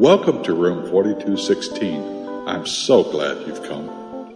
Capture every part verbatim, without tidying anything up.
Welcome to room forty-two sixteen. I'm so glad you've come.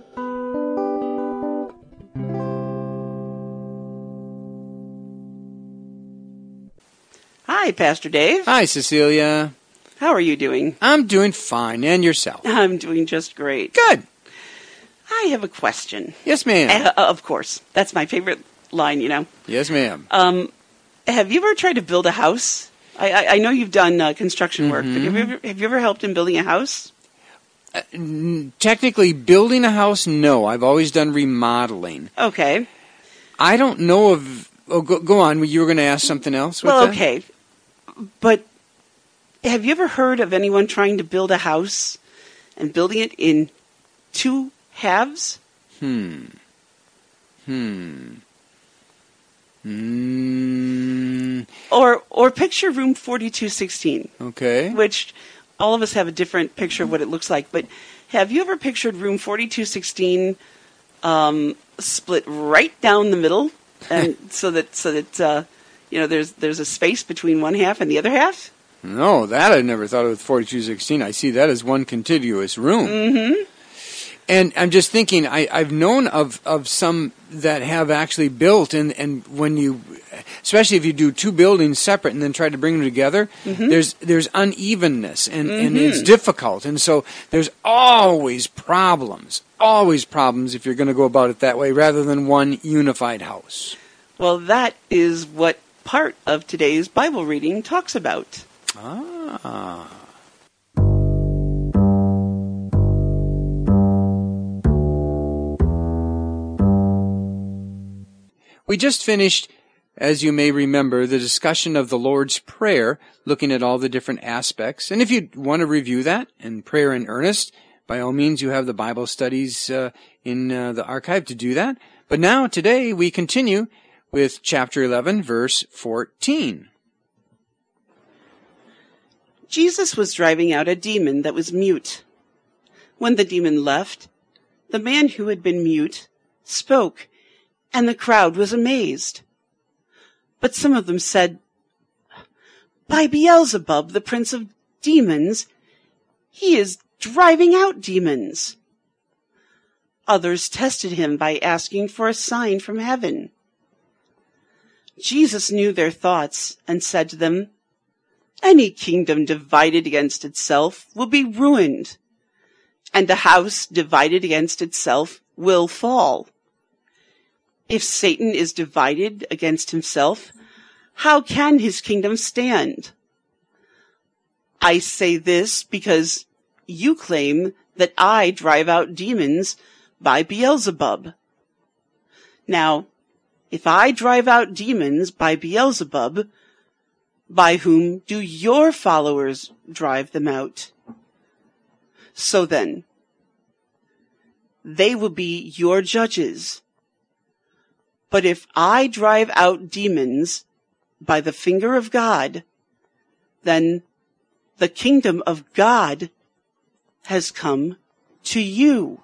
Hi, Pastor Dave. Hi, Cecilia. How are you doing? I'm doing fine. And yourself? I'm doing just great. Good. I have a question. Yes, ma'am. Uh, of course. That's my favorite line, you know. Yes, ma'am. Um, have you ever tried to build a house? I, I, I know you've done uh, construction work, mm-hmm. but have you, ever, have you ever helped in building a house? Uh, n- technically, building a house, no. I've always done remodeling. Okay. I don't know of... Oh, go, go on. You were going to ask something else? What's well, that? okay. But have you ever heard of anyone trying to build a house and building it in two halves? Hmm. Hmm. Hmm. Or or picture room forty-two sixteen. Okay. Which all of us have a different picture of what it looks like. But have you ever pictured room forty-two sixteen um, split right down the middle, and so that so that uh, you know there's there's a space between one half and the other half? No, that I never thought of with forty-two sixteen. I see that as one contiguous room. Mm-hmm. And I'm just thinking, I, I've known of, of some that have actually built, and, and when you, especially if you do two buildings separate and then try to bring them together, mm-hmm. there's there's unevenness, and, mm-hmm. and it's difficult. And so there's always problems, always problems if you're going to go about it that way, rather than one unified house. Well, that is what part of today's Bible reading talks about. Ah. We just finished, as you may remember, the discussion of the Lord's Prayer, looking at all the different aspects. And if you want to review that and prayer in earnest, by all means, you have the Bible studies uh, in uh, the archive to do that. But now, today, we continue with chapter eleven, verse fourteen. Jesus was driving out a demon that was mute. When the demon left, the man who had been mute spoke, and the crowd was amazed. But some of them said, "By Beelzebub, the prince of demons, he is driving out demons." Others tested him by asking for a sign from heaven. Jesus knew their thoughts and said to them, "Any kingdom divided against itself will be ruined, and a house divided against itself will fall. If Satan is divided against himself, how can his kingdom stand? I say this because you claim that I drive out demons by Beelzebub. Now, if I drive out demons by Beelzebub, by whom do your followers drive them out? So then, they will be your judges. But if I drive out demons by the finger of God, then the kingdom of God has come to you."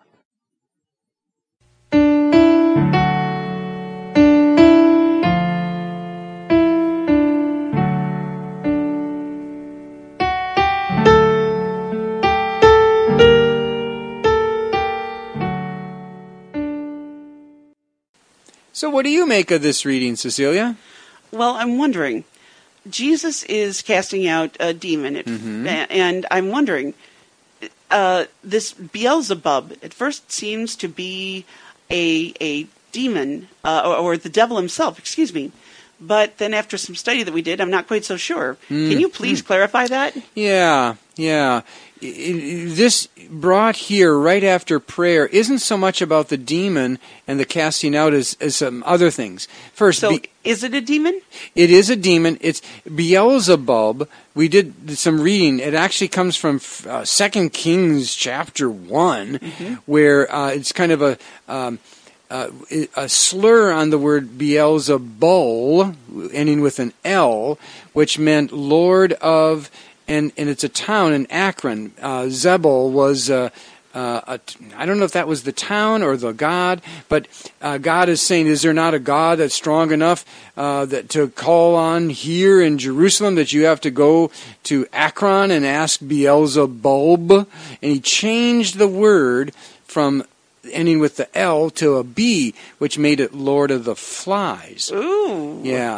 So what do you make of this reading, Cecilia? Well, I'm wondering, Jesus is casting out a demon, mm-hmm. and I'm wondering, uh, this Beelzebub at first seems to be a a demon, uh, or, or the devil himself, excuse me. But then after some study that we did, I'm not quite so sure. Mm. Can you please mm. clarify that? Yeah, yeah. It, it, this brought here right after prayer isn't so much about the demon and the casting out as, as some other things. First, so be, is it a demon? It is a demon. It's Beelzebub. We did some reading. It actually comes from uh, Second Kings chapter one, mm-hmm. where uh, it's kind of a... Um, Uh, a slur on the word Beelzebul, ending with an L, which meant Lord of, and, and it's a town in Akron. Uh, Zebul was uh, uh, a t- I don't know if that was the town or the god, but uh, God is saying, is there not a God that's strong enough uh, that to call on here in Jerusalem, that you have to go to Akron and ask Beelzebub? And he changed the word from ending with the L to a B, which made it Lord of the Flies. Ooh. Yeah.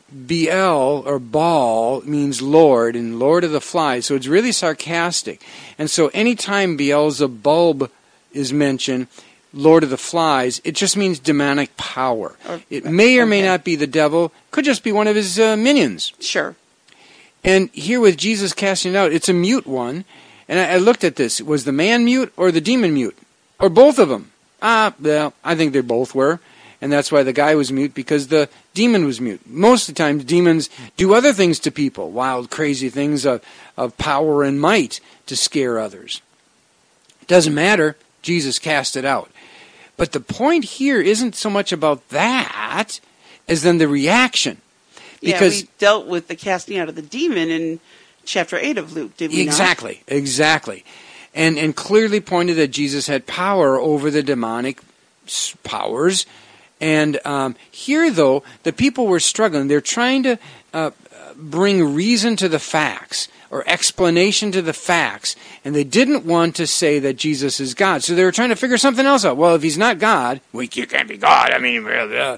Beel, or Baal, means Lord, and Lord of the Flies. So it's really sarcastic. And so anytime Beelzebub is mentioned, Lord of the Flies, it just means demonic power. Or, it may or may okay. not be the devil. Could just be one of his uh, minions. Sure. And here with Jesus casting it out, it's a mute one. And I, I looked at this. Was the man mute or the demon mute? Or both of them? Ah, well, I think they both were. And that's why the guy was mute, because the demon was mute. Most of the time, demons do other things to people, wild, crazy things of, of power and might to scare others. It doesn't matter. Jesus cast it out. But the point here isn't so much about that as then the reaction. Because yeah, we dealt with the casting out of the demon in chapter eight of Luke, did we exactly, not? Exactly, exactly. And, and clearly pointed that Jesus had power over the demonic powers. And um, here, though, the people were struggling. They're trying to uh, bring reason to the facts, or explanation to the facts, and they didn't want to say that Jesus is God. So they were trying to figure something else out. Well, if he's not God, well, you can't be God. I mean, uh,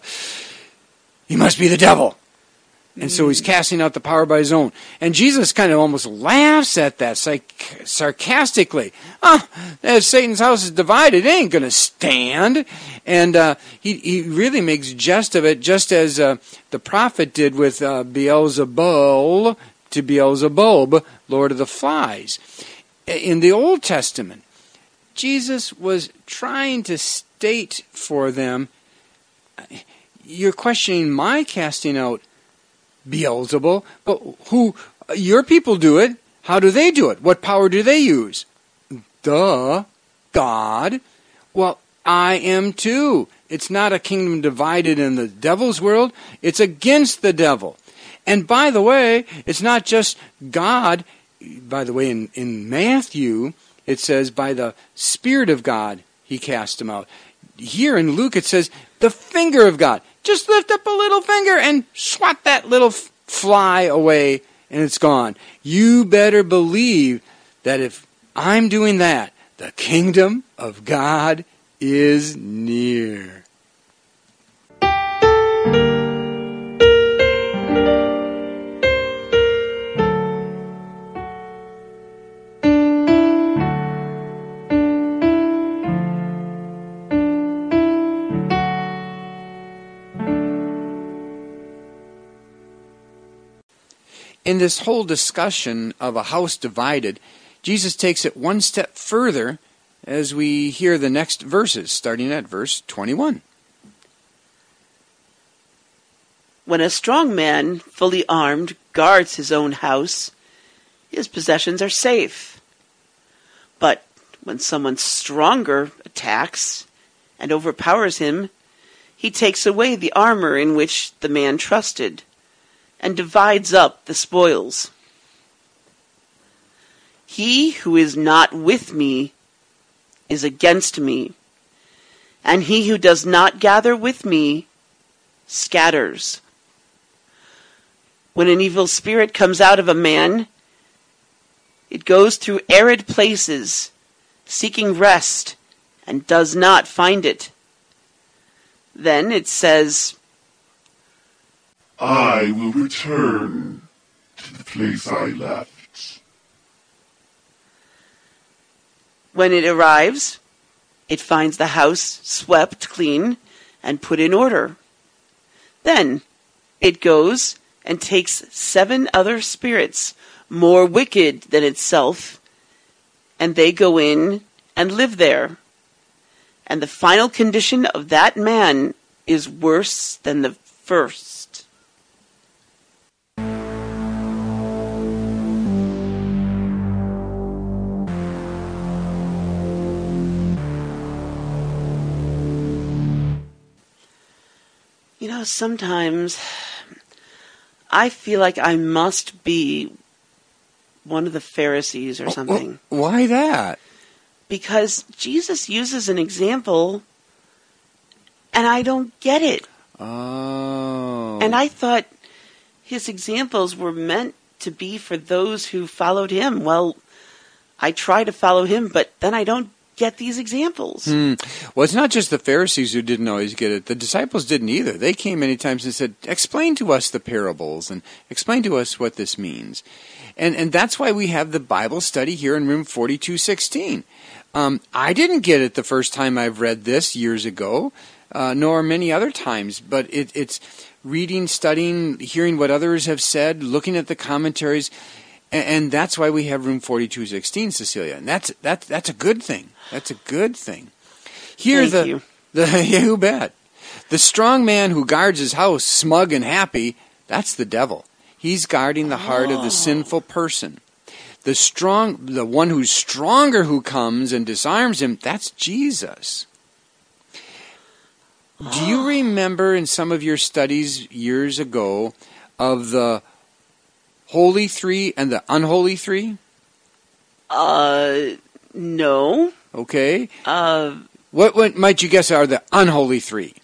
he must be the devil. And so he's casting out the power by his own. And Jesus kind of almost laughs at that psych- sarcastically. Oh, if Satan's house is divided, it ain't going to stand. And uh, he, he really makes jest of it, just as uh, the prophet did with uh, Beelzebul to Beelzebub, Lord of the Flies. In the Old Testament, Jesus was trying to state for them, you're questioning my casting out Beelzebul, but who, your people do it. How do they do it? What power do they use? Duh, God. Well, I am too. It's not a kingdom divided in the devil's world. It's against the devil. And by the way, it's not just God. By the way, in, in Matthew, it says by the Spirit of God, he cast him out. Here in Luke, it says the finger of God. Just lift up a little finger and swat that little f- fly away, and it's gone. You better believe that if I'm doing that, the kingdom of God is near. In this whole discussion of a house divided, Jesus takes it one step further as we hear the next verses, starting at verse twenty-one. When a strong man, fully armed, guards his own house, his possessions are safe. But when someone stronger attacks and overpowers him, he takes away the armor in which the man trusted, and divides up the spoils. He who is not with me is against me, and he who does not gather with me scatters. When an evil spirit comes out of a man, it goes through arid places, seeking rest, and does not find it. Then it says, I will return to the place I left. When it arrives, it finds the house swept clean and put in order. Then it goes and takes seven other spirits more wicked than itself, and they go in and live there. And the final condition of that man is worse than the first. You know, sometimes I feel like I must be one of the Pharisees or something. Why that? because Jesus uses an example and I don't get it. Oh. And I thought his examples were meant to be for those who followed him. Well, I try to follow him, but then I don't get these examples. Hmm. Well, it's not just the Pharisees who didn't always get it. The disciples didn't either. They came many times and said, explain to us the parables and explain to us what this means. And and that's why we have the Bible study here in room forty-two sixteen. Um, I didn't get it the first time I've read this years ago, uh, nor many other times, but it, it's reading, studying, hearing what others have said, looking at the commentaries, and, and that's why we have room forty-two sixteen, Cecilia. And that's that's that's a good thing. That's a good thing. Here, Thank the you. the you bet. The strong man who guards his house, smug and happy, that's the devil. He's guarding the heart of the sinful person. The strong, the one who's stronger who comes and disarms him, that's Jesus. Do you remember in some of your studies years ago of the holy three and the unholy three? Uh, no. Okay. Uh, What, what might you guess are the unholy three?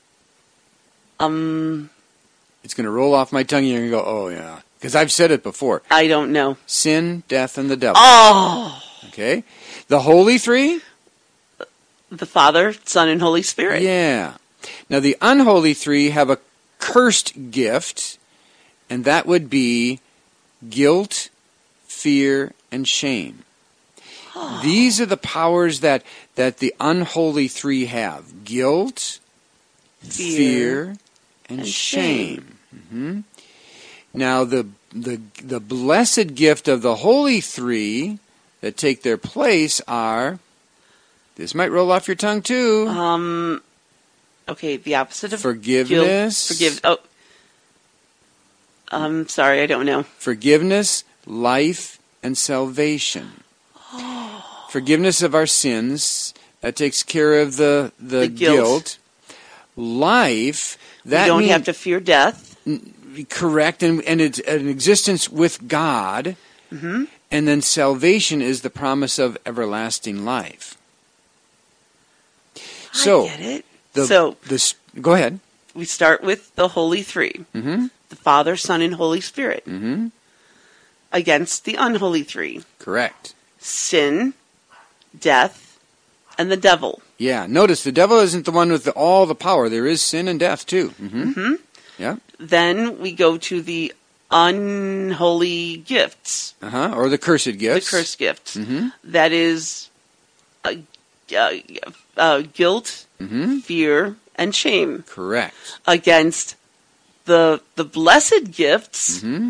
um, It's going to roll off my tongue and you're going to go, oh yeah. Because I've said it before. I don't know. Sin, death, and the devil. Oh, Okay. The holy three? the Father, Son, and Holy Spirit. Yeah. Now the unholy three have a cursed gift, and that would be guilt, fear, and shame. These are the powers that, that the unholy three have. Guilt, fear, Fear, and, and shame. hmm Now the, the, the blessed gift of the holy three that take their place are, this might roll off your tongue too, Um, okay, the opposite of forgiveness, Guilt, forgive. Oh, I'm sorry, I don't know. forgiveness, life, and salvation. Forgiveness of our sins, that takes care of the, the, The guilt. guilt. Life, that we don't mean- have to fear death. correct, and, and it's an existence with God. Mm-hmm. And then salvation is the promise of everlasting life. So, I get it. the, so the, s- go ahead. we start with the Holy Three: Mm-hmm. the Father, Son, and Holy Spirit, Mm-hmm. against the unholy three: Correct. sin, death, and the devil. Yeah. Notice the devil isn't the one with the, all the power. There is sin and death too. Mm-hmm. Mm-hmm. Yeah. Then we go to the unholy gifts, Uh huh. Or the cursed gifts. the cursed gifts. Mm-hmm. That is uh, uh, uh, guilt, Mm-hmm. fear, and shame, Correct. against the the blessed gifts: Mm-hmm.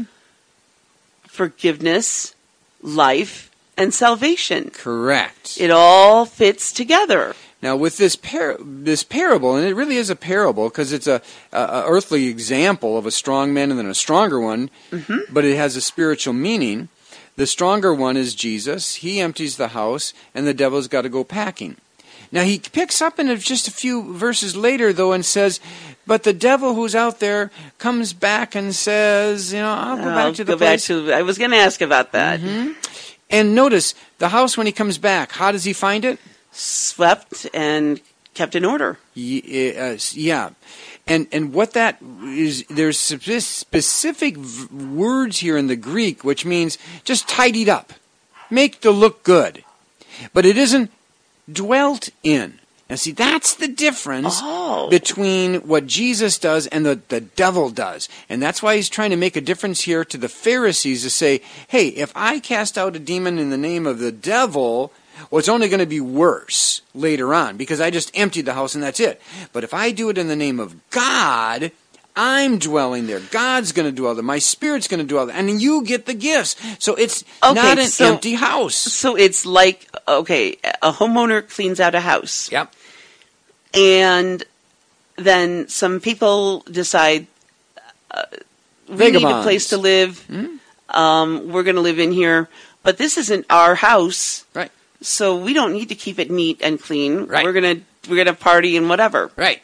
forgiveness, life, and salvation. Correct. It all fits together. Now, with this par- this parable, and it really is a parable because it's a, a, a earthly example of a strong man and then a stronger one, Mm-hmm. but it has a spiritual meaning. The stronger one is Jesus. He empties the house, and the devil's got to go packing. Now, he picks up in just a few verses later, though, and says, but the devil who's out there comes back and says, you know, I'll go I'll back to the go back place. to. I was going to ask about that. Mm-hmm. And notice, the house, when he comes back, how does he find it? Swept and kept in order. Ye- uh, Yeah. And and what that is, there's spe- specific v- words here in the Greek, which means just tidied up, make to look good. But it isn't dwelt in. Now see, that's the difference Oh. between what Jesus does and the, the devil does. And that's why he's trying to make a difference here to the Pharisees to say, hey, if I cast out a demon in the name of the devil, well, it's only going to be worse later on because I just emptied the house and that's it. But if I do it in the name of God, I'm dwelling there. God's going to dwell there. My Spirit's going to dwell there. And you get the gifts. So it's Okay, not an so- empty house. So it's like, okay, a homeowner cleans out a house. Yep. And then some people decide, uh, we need a Vagabonds. place to live. Hmm? Um, we're going to live in here. But this isn't our house. Right. So we don't need to keep it neat and clean. Right. We're going to we're going to party and whatever. Right.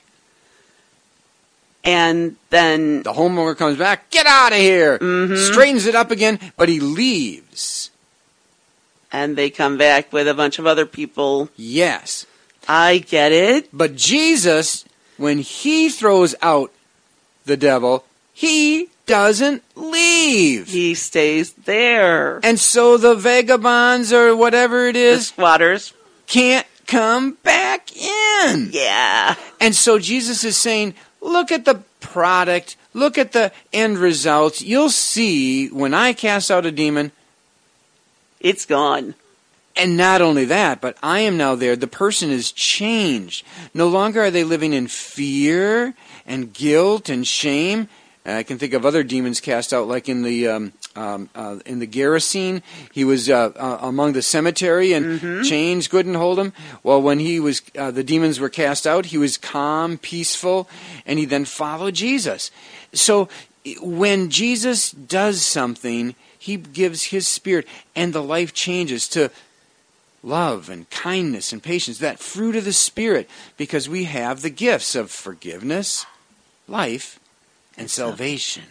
And then The homeowner comes back, get out of here. Mhm. Straightens it up again, but he leaves. And they come back with a bunch of other people. Yes. I get it. But Jesus, when he throws out the devil, he doesn't leave. He stays there. And so the vagabonds or whatever it The is squatters. can't come back in. Yeah. And so Jesus is saying, look at the product, look at the end results. You'll see when I cast out a demon. It's gone. And not only that, but I am now there. The person is changed. No longer are they living in fear and guilt and shame. And I can think of other demons cast out, like in the um, um, uh, in the Gerasene. He was uh, uh, among the cemetery, and Mm-hmm. chains couldn't hold him. Well, when he was, uh, the demons were cast out, he was calm, peaceful, and he then followed Jesus. So when Jesus does something, he gives his spirit, and the life changes to love and kindness and patience, that fruit of the Spirit, because we have the gifts of forgiveness, life, and salvation.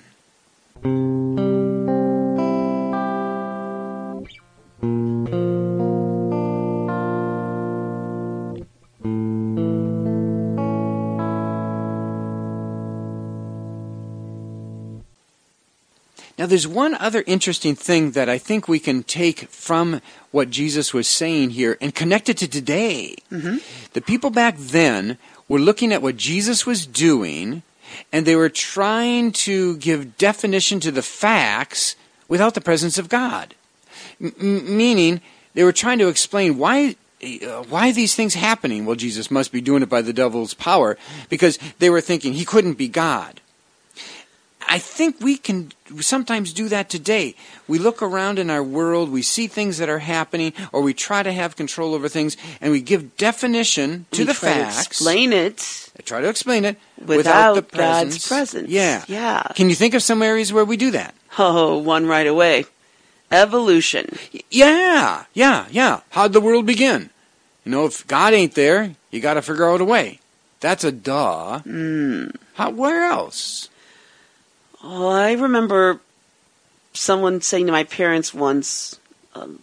Now, there's one other interesting thing that I think we can take from what Jesus was saying here and connect it to today. Mm-hmm. The people back then were looking at what Jesus was doing, and they were trying to give definition to the facts without the presence of God. M- meaning, they were trying to explain why uh, why these things happening. Well, Jesus must be doing it by the devil's power, because they were thinking he couldn't be God. I think we can sometimes do that today. We look around in our world, we see things that are happening, or we try to have control over things, and we give definition to we the try facts. To explain it. I try to explain it without, without the God's presence. presence. Yeah. Yeah. Can you think of some areas where we do that? Oh, one right away. Evolution. Y- Yeah, yeah, yeah. How'd the world begin? You know, if God ain't there, you got to figure out a way. That's a duh. Mm. How, where else? Oh, I remember someone saying to my parents once, um,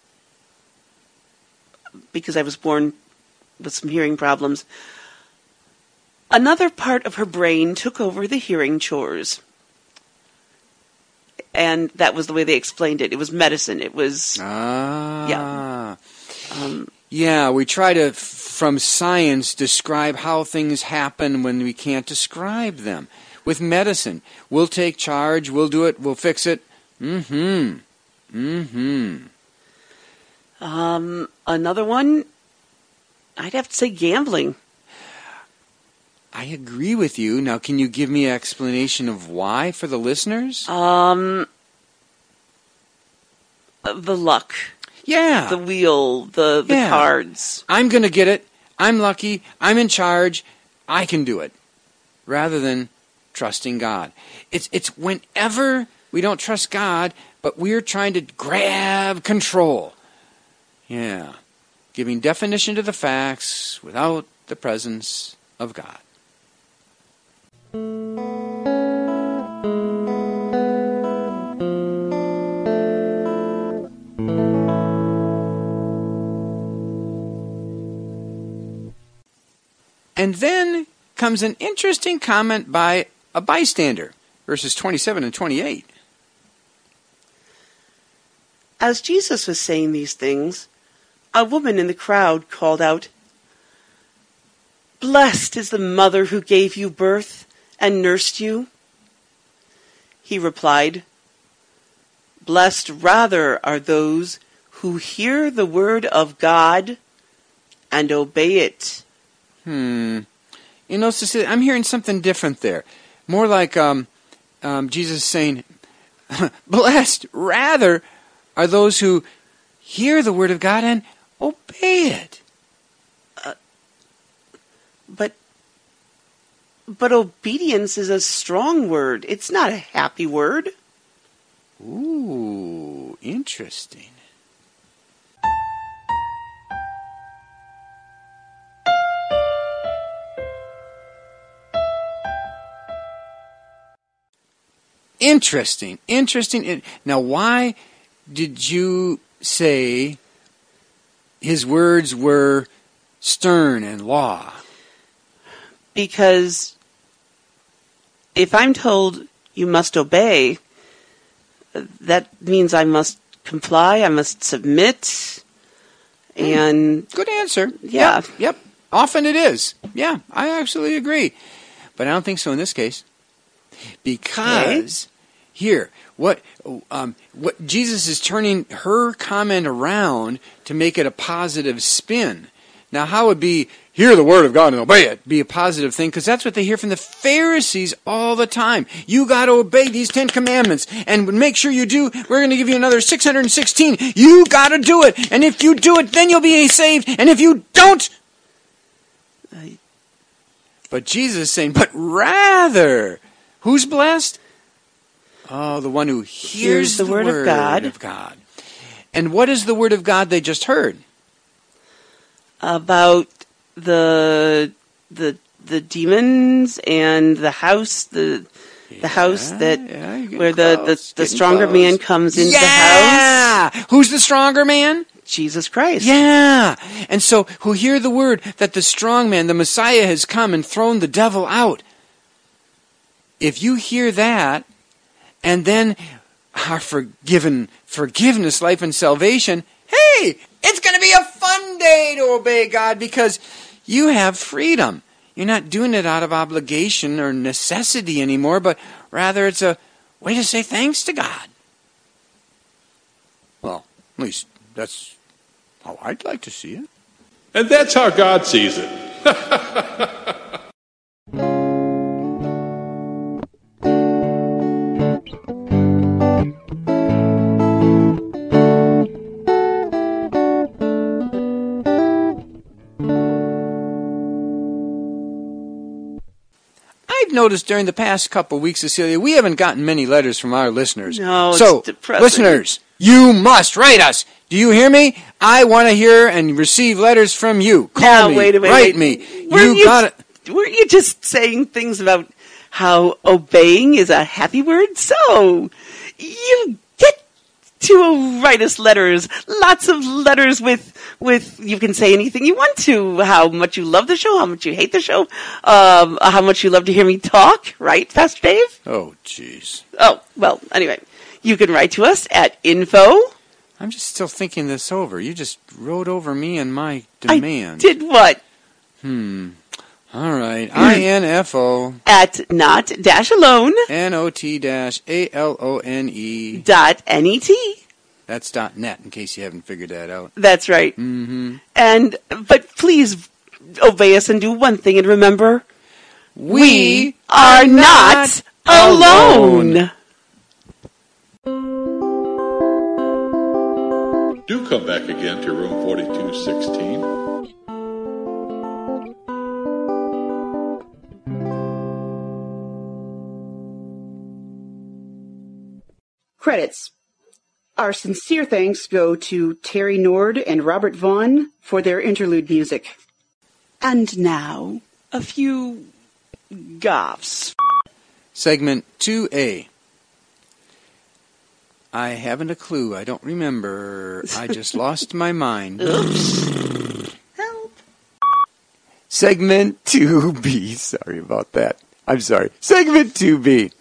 because I was born with some hearing problems, another part of her brain took over the hearing chores. And that was the way they explained it. It was medicine. It was, Ah. yeah. Um, Yeah, we try to, f- from science, describe how things happen when we can't describe them. With medicine, we'll take charge, we'll do it, we'll fix it. Mm-hmm. Mm-hmm. um, another one, I'd have to say gambling. I agree with you. Now, can you give me an explanation of why for the listeners? Um, the luck. Yeah. The wheel, the, the Yeah. cards. I'm going to get it. I'm lucky. I'm in charge. I can do it. Rather than trusting God. It's it's whenever we don't trust God, but we're trying to grab control. Yeah. Giving definition to the facts without the presence of God. And then comes an interesting comment by a bystander, verses twenty-seven and twenty-eight. As Jesus was saying these things, a woman in the crowd called out, "Blessed is the mother who gave you birth and nursed you." He replied, "Blessed rather are those who hear the word of God and obey it." Hmm. You know, Cecilia, I'm hearing something different there. More like um, um, Jesus saying, blessed rather are those who hear the word of God and obey it. Uh, but, but obedience is a strong word. It's not a happy word. Ooh, interesting. Interesting, interesting. Now, why did you say his words were stern and law? Because if I'm told you must obey, that means I must comply, I must submit, and... Good answer. Yeah. Yep, yep. Often it is. Yeah, I absolutely agree. But I don't think so in this case. Because, okay. here, what um, what Jesus is turning her comment around to make it a positive spin. Now, how would be, hear the word of God and obey it, be a positive thing? Because that's what they hear from the Pharisees all the time. You got to obey these Ten Commandments. And make sure you do. We're going to give you another six hundred sixteen. You got to do it. And if you do it, then you'll be saved. And if you don't... But Jesus is saying, but rather, who's blessed? Oh, the one who hears, hears the, the word, word of, God. of God. And what is the word of God they just heard? About the the the demons and the house the the yeah, house that yeah, where close, the, the, the stronger close. man comes into yeah! the house. Who's the stronger man? Jesus Christ. Yeah. And so who hear the word that the strong man, the Messiah, has come and thrown the devil out. If you hear that and then are forgiven, forgiveness, life, and salvation, hey, it's going to be a fun day to obey God because you have freedom. You're not doing it out of obligation or necessity anymore, but rather it's a way to say thanks to God. Well, at least that's how I'd like to see it. And that's how God sees it. Noticed during the past couple of weeks, Cecilia, we haven't gotten many letters from our listeners. No, it's so, depressing. Listeners, you must write us. Do you hear me? I want to hear and receive letters from you. Call now, me. Wait a minute, write wait. me. Weren't You got it. Weren't you just saying things about how obeying is a happy word? So, you get to write us letters. Lots of letters with, with, you can say anything you want to. How much you love the show, how much you hate the show, um, how much you love to hear me talk, right, Pastor Dave? Oh, jeez. Oh, well, anyway. You can write to us at info. I'm just still thinking this over. You just wrote over me and my demand. I did what? Hmm. All right. I N F O. At not dash alone. N O T dash A L O N E. Dot N E T. That's dot net, in case you haven't figured that out. That's right. Mm-hmm. And, but please obey us and do one thing, and remember, we, we are not alone. Do come back again to room forty-two sixteen. Credits. Our sincere thanks go to Terry Nord and Robert Vaughn for their interlude music. And now, a few gaffes. Segment two A. I haven't a clue. I don't remember. I just lost my mind. Oops. Help. Segment two B. Sorry about that. I'm sorry. Segment two B.